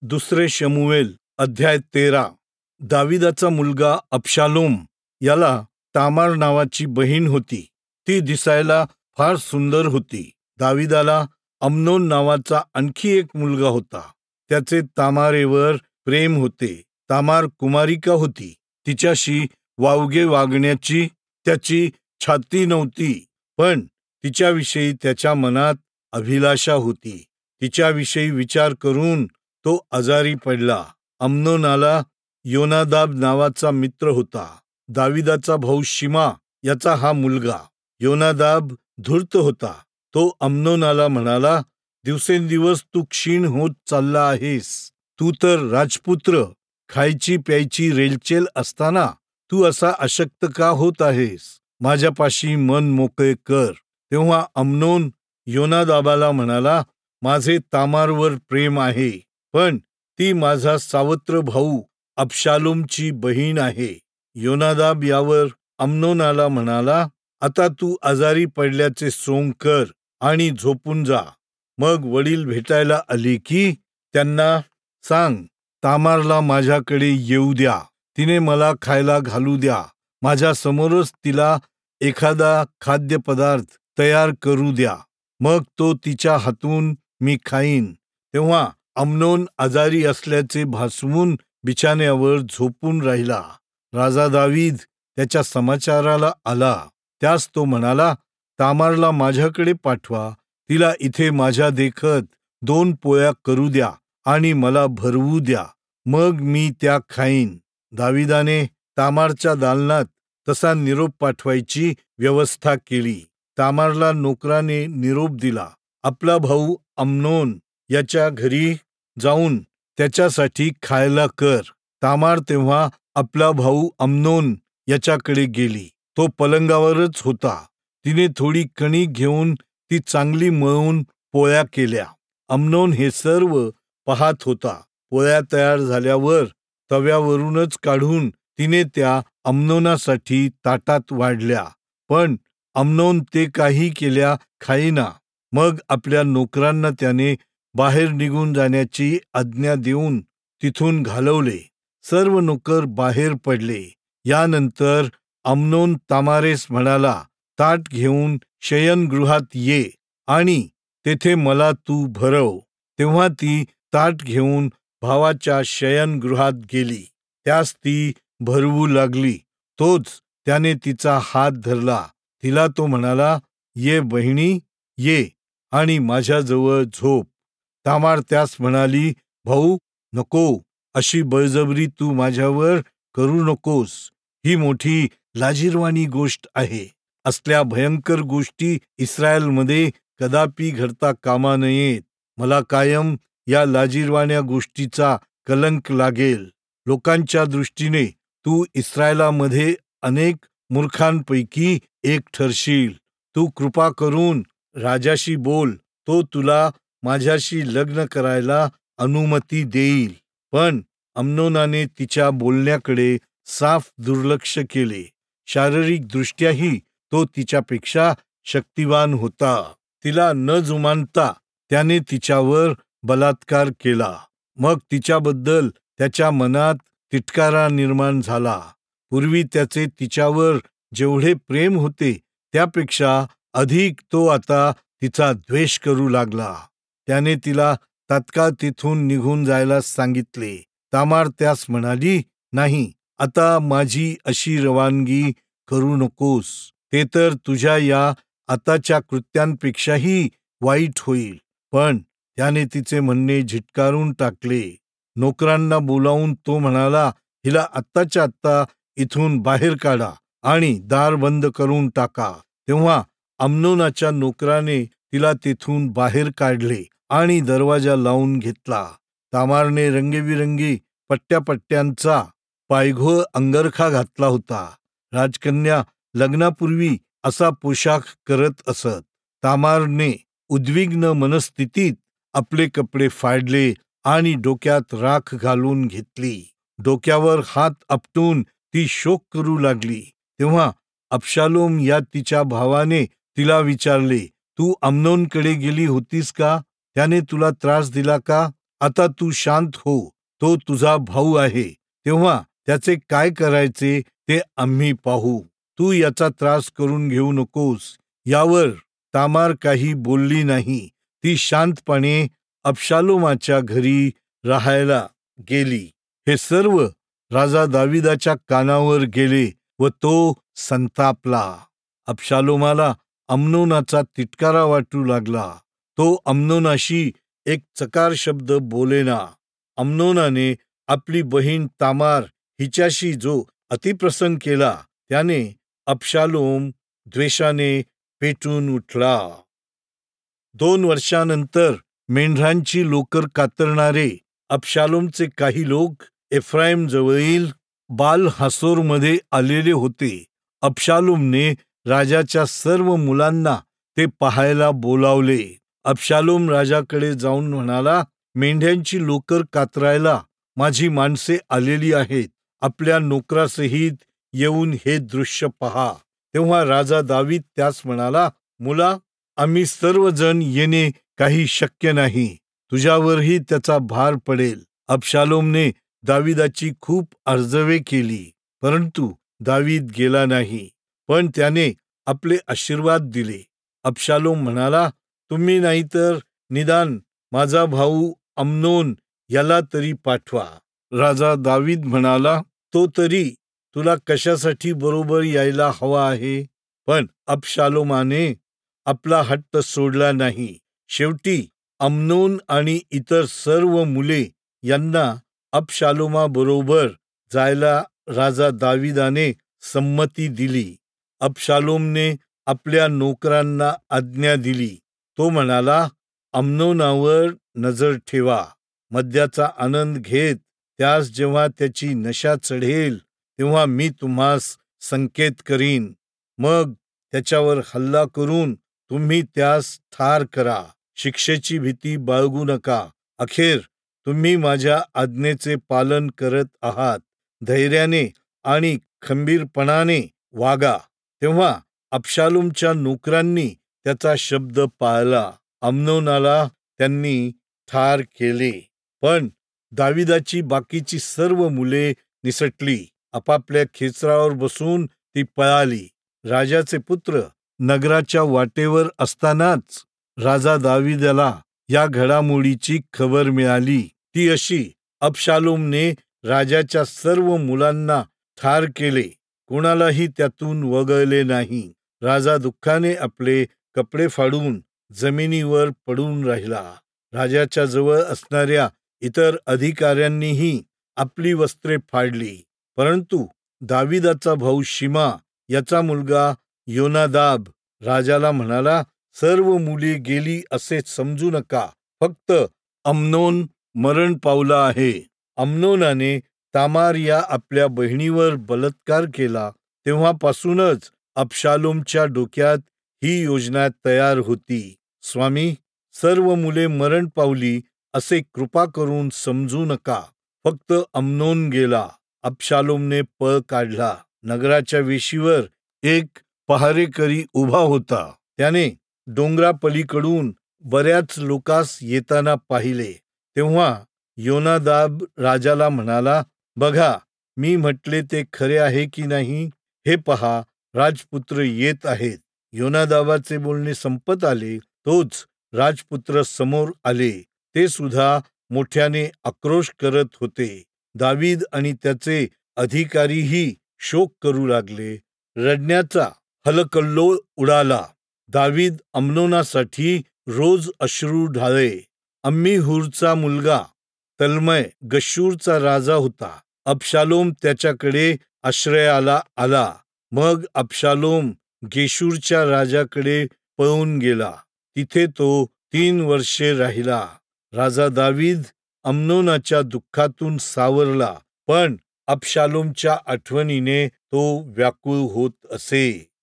दुसरे शमूएल अध्याय 13. दाविदाचा मुलगा अबशालोम याला तामार नावाची बहीण होती. ती दिसायला फार सुंदर होती. दाविदाला अम्नोन नावाचा आणखी एक मुलगा होता. त्याचे तामारेवर प्रेम होते. तामार कुमारिका होती. तिच्याशी वावगे वागण्याची त्याची छाती नव्हती, पण तिच्याविषयी त्याच्या मनात अभिलाषा होती. तिच्याविषयी विचार करून तो आजारी पडला. अम्नोनाला योनादाब नावाचा मित्र होता. दाविदाचा भाऊ शिमा याचा हा मुलगा. योनादाब धूर्त होता. तो अम्नोनाला म्हणाला, दिवसेंदिवस तू क्षीण होत चालला आहेस. तू तर राजपुत्र, खायची प्यायची रेलचेल असताना तू असा अशक्त का होत आहेस? माझ्यापाशी मन मोकळे कर. तेव्हा अम्नोन योनादाबाला म्हणाला, माझे तामारवर प्रेम आहे, पण ती माझा सावत्र भाऊ अबशालोमची बहीण आहे. योनादाब यावर अम्नोनाला म्हणाला, आता तू आजारी पडल्याचे सोंग कर आणि झोपून जा. मग वडील भेटायला आले की त्यांना सांग, तामारला माझ्याकडे येऊ द्या. तिने मला खायला घालू द्या. माझ्या समोरच तिला एखादा खाद्यपदार्थ तयार करू द्या. मग तो तिच्या हातून मी खाईन. तेव्हा अम्नोन आजारी असल्याचे भासवून बिछाण्यावर झोपून राहिला. राजा दावीद त्याच्या समाचाराला आला. त्यास तो म्हणाला, तामारला माझ्याकडे पाठवा. तिला इथे माझ्या देखत 2 पोळ्या करू द्या आणि मला भरवू द्या. मग मी त्या खाईन. दाविदाने तामारच्या दालनात तसा निरोप पाठवायची व्यवस्था केली. तामारला नोकराने निरोप दिला, आपला भाऊ अम्नोन याच्या घरी जाऊन त्याच्यासाठी खायला कर. तामार तेव्हा आपला भाऊ अम्नोन याच्याकडे गेली. तो पलंगावरच होता. तिने थोडी कणिक घेऊन ती चांगली मळून पोळ्या केल्या. अम्नोन हे सर्व पाहत होता. पोळ्या तयार झाल्यावर तव्यावरूनच काढून तिने त्या अम्नोनासाठी ताटात वाढल्या, पण अम्नोन ते काही केल्या खाईना. मग आपल्या नोकरांना त्याने बाहेर निघून जाण्याची आज्ञा देऊन तिथून घालवले. सर्व नोकर बाहेर पडले. यानंतर अम्नोन तामारेस म्हणाला, ताट घेऊन शयनगृहात ये आणि तेथे मला तू भरव. तेव्हा ती ताट घेऊन भावाच्या शयनगृहात गेली. त्यास ती भरवू लागली. तोच त्याने तिचा हात धरला. तिला तो म्हणाला, ये बहिणी, ये आणि माझ्याजवळ झोप. तामार त्यास म्हणाली, भाऊ नको, अशी बळजबरी तू माझ्यावर करू नकोस. ही मोठी लाजिरवाणी गोष्ट आहे. असल्या भयंकर गोष्टी इस्रायलमध्ये कदापि घडता कामा नयेत. मला कायम या लाजिरवाण्या गोष्टीचा कलंक लागेल. लोकांच्या दृष्टीने तू इस्रायलामध्ये अनेक मूर्खांपैकी एक ठरशील. तू कृपा करून राजाशी बोल, तो तुला माझ्याशी लग्न करायला अनुमती देईल. पण अम्नोनाने तिच्या बोलण्याकडे साफ दुर्लक्ष केले. शारीरिक दृष्ट्याही तो तिच्यापेक्षा शक्तिवान होता. तिला न जुमानता त्याने तिच्यावर बलात्कार केला. मग तिच्याबद्दल त्याच्या मनात तिटकारा निर्माण झाला. पूर्वी त्याचे तिच्यावर जेवढे प्रेम होते त्यापेक्षा अधिक तो आता तिचा द्वेष करू लागला. त्याने तिला तात्काळ तिथून निघून जायला सांगितले. तामार त्यास म्हणाली, नाही, आता माझी अशी रवानगी करू नकोस. ते तर तुझ्या या आताच्या कृत्यांपेक्षाही वाईट होईल. पण त्याने तिचे म्हणणे झिटकारून टाकले. नोकरांना बोलावून तो म्हणाला, हिला आत्ताच्या आत्ता इथून बाहेर काढा आणि दार बंद करून टाका. तेव्हा अम्नोनाच्या नोकराने तिला तिथून बाहेर काढले आणि दरवाजा लावून घेतला. तामारने रंगेबिरंगी पट्ट्यापट्ट्यांचा पायघोळ अंगरखा घातला होता. राजकन्या लग्नापूर्वी असा पोशाख करत असत. तामारने उद्विग्न मनस्थितीत आपले कपडे फाडले आणि डोक्यात राख घालून घेतली. डोक्यावर हात आपटून ती शोक करू लागली. तेव्हा अबशालोम या तिच्या भावाने तिला विचारले, तू अम्नोनकडे गेली होतीस का? त्याने तुला त्रास दिला का? आता तू शांत हो. तो तुझा भाऊ आहे. तेव्हा त्याचे काय करायचे ते आम्ही पाहू. तू याचा त्रास करून घेऊ नकोस. यावर तामार काही बोलली नाही. ती शांतपणे अबशालोमाच्या घरी राहायला गेली. हे सर्व राजा दाविदाच्या कानावर गेले व तो संतापला. अबशालोमाला अम्नोनाचा तिटकारा वाटू लागला. तो अम्नोनाशी एक चकार शब्द बोलेना. अम्नोनाने आपली बहीण तामार हिच्याशी जो अतिप्रसंग केला त्याने अबशालोम द्वेषाने पेटून उठला. 2 वर्षानंतर मेंढरांची लोकर कातरणारे अबशालोमचे काही लोक एफ्राईम जवळील बाल हासोरमध्ये आलेले होते. अबशालोमने राजाच्या सर्व मुलांना ते पाहायला बोलावले. अबशालोम राजाकडे जाऊन म्हणाला, मेंढ्यांची लोकर कातरायला माझी माणसे आलेली आहेत. आपल्या नोकरासहित येऊन हे दृश्य पहा. तेव्हा राजा दावीद त्यास म्हणाला, मुला, आम्ही सर्वजण येणे काही शक्य नाही. तुझ्यावरही त्याचा भार पडेल. अबशालोमने दाविदाची खूप अर्जवे केली, परंतु दावीद गेला नाही, पण त्याने आपले आशीर्वाद दिले. अबशालोम म्हणाला, तुम्ही नाहीतर निदान माझा भाऊ अम्नोन याला तरी पाठवा. राजा दावीद म्हणाला, तो तरी तुला कशासाठी बरोबर यायला हवा आहे? पण अबशालोमाने आपला हट्ट सोडला नाही. शेवटी अम्नोन आणि इतर सर्व मुले यांना अबशालोमाबरोबर जायला राजा दाविदाने संमती दिली. अबशालोमने आपल्या नोकरांना आज्ञा दिली. तो म्हणाला, अम्नोनावर नजर ठेवा. मद्याचा आनंद घेत त्यास जेव्हा त्याची नशा चढेल तेव्हा मी तुम्हास संकेत करीन. मग त्याच्यावर हल्ला करून तुम्ही त्यास ठार करा. शिक्षेची भीती बाळगू नका. अखेर तुम्ही माझ्या आज्ञेचे पालन करत आहात. धैर्याने आणि खंबीरपणाने वागा. तेव्हा अबशालोमच्या नोकरांनी त्याचा शब्द पाळला. अम्नोनाला त्यांनी ठार केले. पण दाविदाची बाकीची सर्व मुले निसटली. आपापल्या खेचरावर बसून ती पळाली. राजाचे पुत्र नगराच्या वाटेवर असतानाच राजा दाविदाला या घडामोडीची खबर मिळाली. ती अशी, अबशालोमने राजाच्या सर्व मुलांना ठार केले, कोणालाही त्यातून वगळले नाही. राजा दुःखाने आपले कपडे फाडून जमिनीवर पडून राहिला. राजाच्या जवळ असणाऱ्या इतर अधिकाऱ्यांनीही आपली वस्त्रे फाडली. परंतु दाविदाचा भाऊ शिमा याचा मुलगा योनादाब राजाला म्हणाला, सर्व मुली गेली असे समजू नका. फक्त अम्नोन मरण पावला आहे. अम्नोनाने तामार या आपल्या बहिणीवर बलात्कार केला तेव्हापासूनच अबशालोमच्या डोक्यात ही योजना तयार होती. स्वामी, सर्व मुले मरण पावली असे कृपा करून समजू नका. फक्त अम्नोन गेला. अबशालोमने पळ काढला. नगराच्या वेशीवर एक पहारेकरी उभा होता. त्याने डोंगरापलीकडून बऱ्याच लोकास येताना पाहिले. तेव्हा योनादाब राजाला म्हणाला, बघा, मी म्हटले ते खरे आहे की नाही हे पहा, राजपुत्र येत आहेत. योनादाबाचे बोलणे संपत आले तोच राजपुत्र समोर आले. ते सुद्धा मोठ्याने आक्रोश करत होते. दावीद आणि त्याचे अधिकारीही शोक करू लागले. रडण्याचा हलकल्लोळ उडाला. दावीद अम्नोनासाठी रोज अश्रू ढाळे. अम्मीहूरचा मुलगा तल्मय गशूरचा राजा होता. अबशालोम त्याच्याकडे आश्रयाला आला. मग अबशालोम गेशूरच्या राजाकडे पळून गेला. तिथे तो 3 वर्षे राहिला. राजा दावीद अम्नोनाच्या दुःखातून सावरला, पण अबशालोमच्या आठवणीने तो व्याकुळ होत असे.